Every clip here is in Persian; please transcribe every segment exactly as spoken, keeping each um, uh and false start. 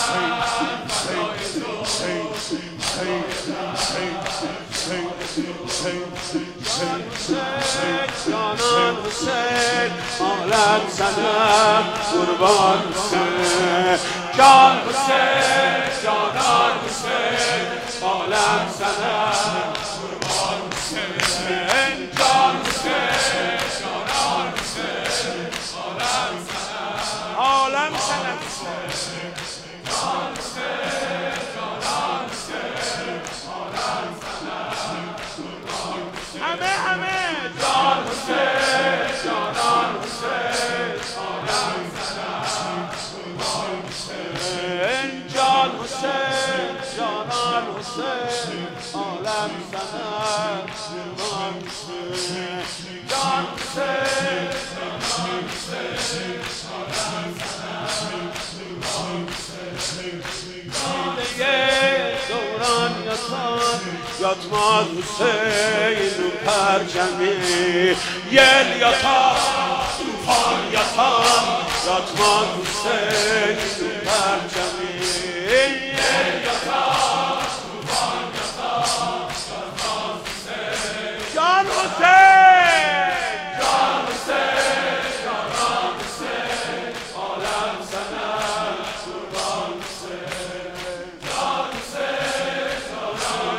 جانان حسین عالم سلام قربان حسین جان حسین جانان حسین عالم سلام قربان حسین جان حسین جانان حسین عالم سلام عالم سلام جان حسین جانان حسین عالم سلام همه همه جان حسین جانان حسین عالم سلام قربان حسین جان حسین جانان حسین عالم سلام قربان حسین جان حسین جانان حسین عالم سلام قربان حسین دوران یاسان یاتماد حسین و پرچمی یل یاتان توفان یاتان یاتماد حسین و پرچمی یل یاتان توفان یاتان یاتماد حسین جان حسین جان حسین جانان حسین عالم سلام قربان حسین جان حسین جانان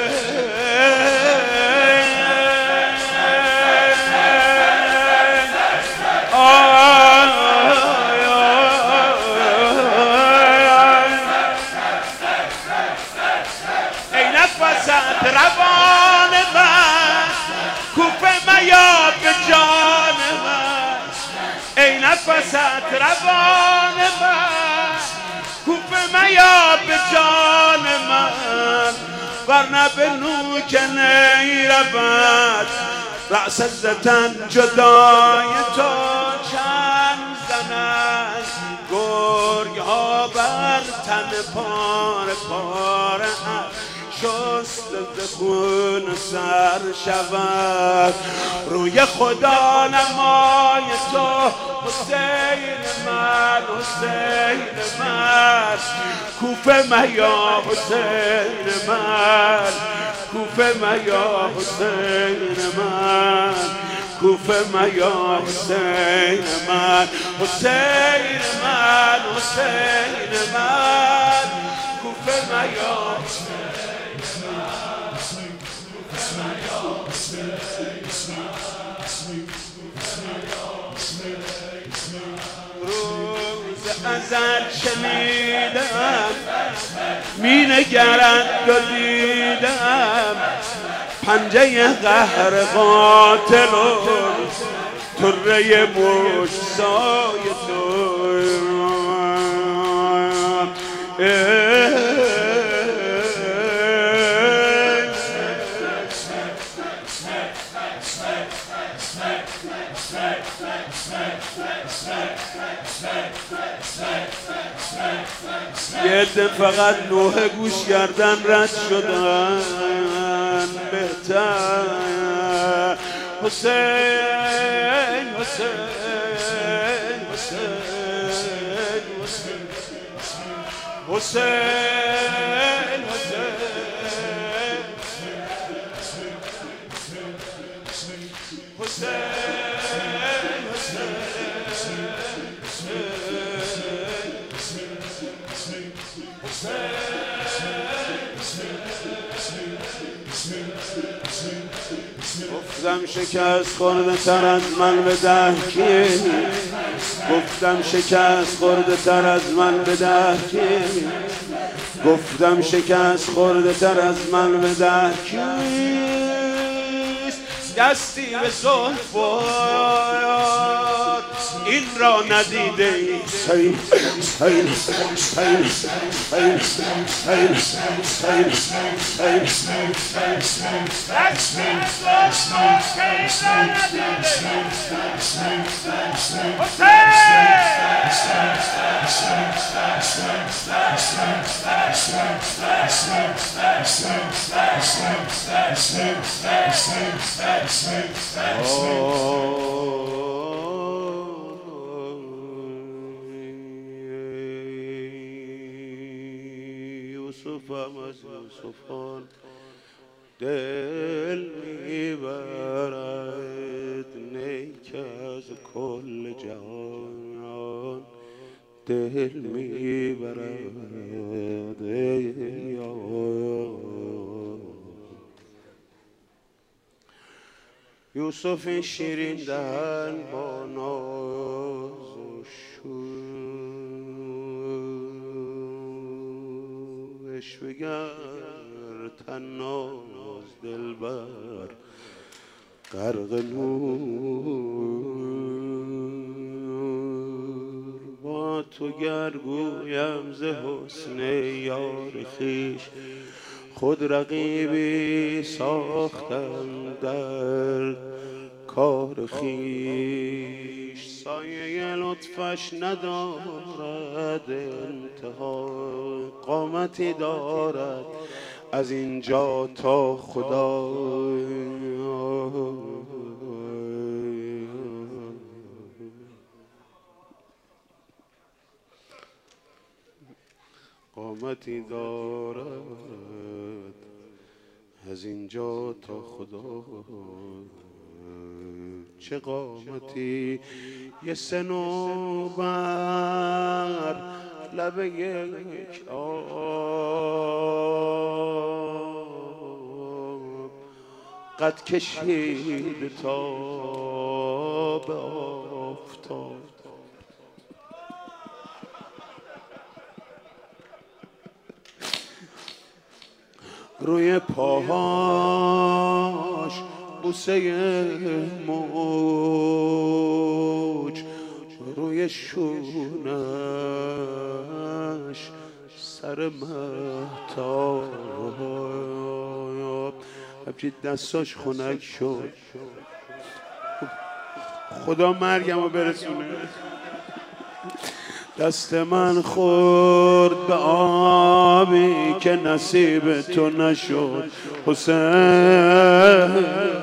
ای نفست روان من کوفه میاد به جان من ای نفست روان من کوفه میاد به جان من ورنه به نوک نیرود رأس زدن جدای تو چند زند گرگ ها بر تن پاره پاره شست خون سر شود روی خدا نمای تو حسین من حسین من کوفه میا حسین من کوفه میا حسین من کوفه میا حسین من حسین من حسین من کوفه میا روز ازل شنیدم می نگرند و دیدم پنجه قهر قاتل و طره مجزای تو یه ده فقط نوح گوش کردن رد شدن بهتر حسین حسین حسین حسین حسین حسین گفتم شکست خورده تر از من به دهکی گفتم شکست خورده تر از من به دهکی گفتم شکست خورده تر از من به دهکی دستی به زلفات این را ندیده ای سین سین سین سین سین سین سین یوسفم از یوسفان دل میبرد، نیک از کل جهان دل میبرد. ای یوسف این شیرین دهن با ناز و شوش بگر تناز دلبر غرق نور. با تو گرگویم ز حسن یار خویش، خود رقیبی ساختم در کار خویش. سایه لطفش ندارد انتها، قامتی دارد از اینجا تا خدا. قامتی دارد از اینجا تا خدا. چه قامتی یه صنوبر لب یک آب، قد کشید تا به آفتاب. روی پاهاش بوسه موج، روی شونش سر مهتاب. همچی دستاش خنک شد، خدا مرگمو برسونه. دست من خورد به آبی که نصیب تو نشد حسین.